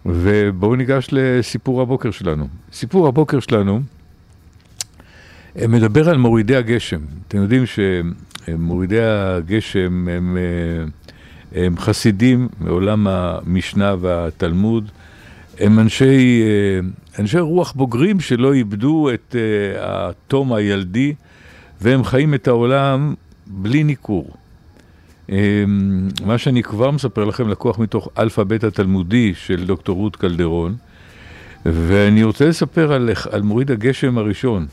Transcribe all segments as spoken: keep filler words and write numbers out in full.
ובואו ניגש לסיפור הבוקר שלנו. סיפור הבוקר שלנו מדבר על מורידי הגשם. אתם יודעים שמורידי הגשם הם, הם חסידים מעולם המשנה והתלמוד. הם אנשי, אנשי רוח בוגרים שלא איבדו את התום הילדי, והם חיים את העולם בלי ניכור. מה שאני כבר מספר לכם לקוח מתוך אלפא-בית התלמודי של דוקטור רות קלדרון, ואני רוצה לספר על, על מוריד הגשם הראשון,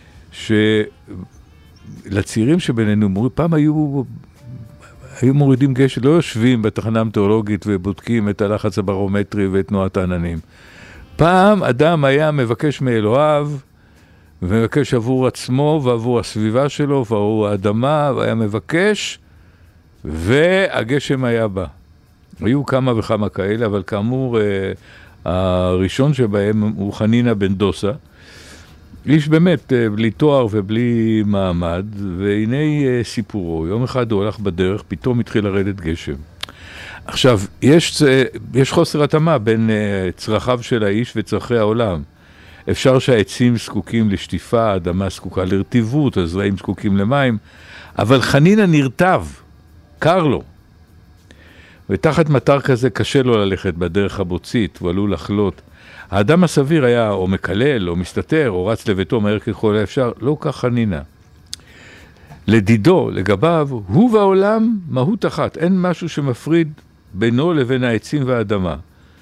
שלצעירים שבינינו, פעם היו, היו מורידים גשם, לא יושבים בתחנה המטאורולוגית ובודקים את הלחץ הברומטרי ואת תנועת העננים. פעם אדם היה מבקש מאלוהיו, ומבקש עבור עצמו ועבור הסביבה שלו ועבור האדמה, והיה מבקש, והגשם היה בא. היו כמה וכמה כאלה, אבל כאמור, הראשון שבהם הוא חנינה בן דוסה, איש באמת בלי תואר ובלי מעמד, והנה סיפורו. יום אחד הוא הלך בדרך, פתאום התחיל לרדת גשם. עכשיו, יש, יש חוסר התאמה בין צרכיו של האיש וצרכי העולם. אפשר שהעצים זקוקים לשטיפה, האדמה זקוקה לרטיבות, הזרעים זקוקים למים, אבל חנינה נרטב, קר לו. ותחת מטר כזה קשה לו ללכת בדרך הבוצית, הוא עלול לחלות. האדם הסביר היה או מקלל, או מסתתר, או רץ לביתו מהר ככל האפשר, לא כך חנינה. לדידו, לגביו, הוא והעולם מהות אחת, אין משהו שמפריד בינו לבין העצים והאדמה.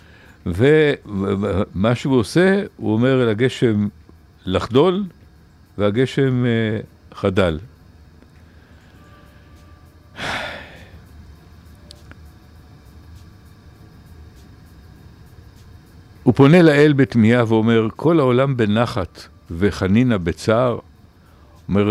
ומה שהוא עושה, הוא אומר אל הגשם לחדול, והגשם חדל. הוא פונה לאל בתמיהה ואומר, כל העולם בנחת וחנינה בצער, אומר,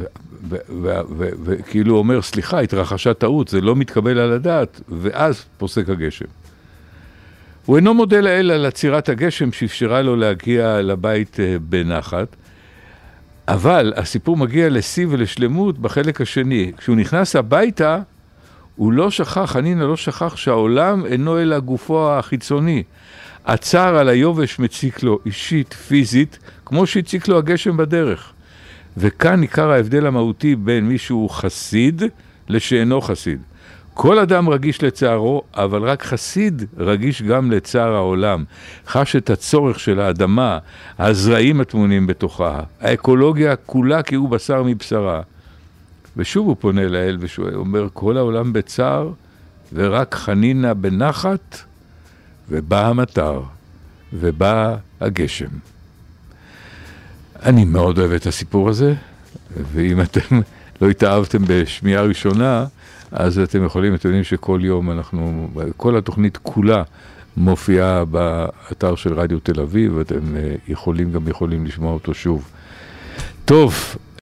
וכאילו אומר, סליחה, התרחשה טעות, זה לא מתקבל על הדעת, ואז פוסק הגשם. הוא אינו מודה לאל על עצירת הגשם שאפשרה לו להגיע לבית בנחת, אבל הסיפור מגיע לשיא ולשלמות בחלק השני. כשהוא נכנס הביתה, הוא לא שכח, חנינה לא שכח שהעולם אינו אלא גופו החיצוני. הצער על היובש מציק לו אישית, פיזית, כמו שהציק לו הגשם בדרך. וכאן עיקר ההבדל המהותי בין מישהו חסיד לשאינו חסיד. כל אדם רגיש לצערו, אבל רק חסיד רגיש גם לצער העולם. חש את הצורך של האדמה, הזרעים הטמונים בתוכה, האקולוגיה כולה כי הוא בשר מבשרה. ושוב הוא פונה לאל ואומר, כל העולם בצער, ורק חנינה בנחת, ובא המטר, ובא הגשם. אני מאוד אוהב את הסיפור הזה, ואם אתם לא התאהבתם בשמיעה ראשונה, אז אתם יכולים, אתם יודעים שכל יום אנחנו, כל התוכנית כולה מופיעה באתר של רדיו תל אביב, ואתם יכולים גם יכולים לשמוע אותו שוב. טוב,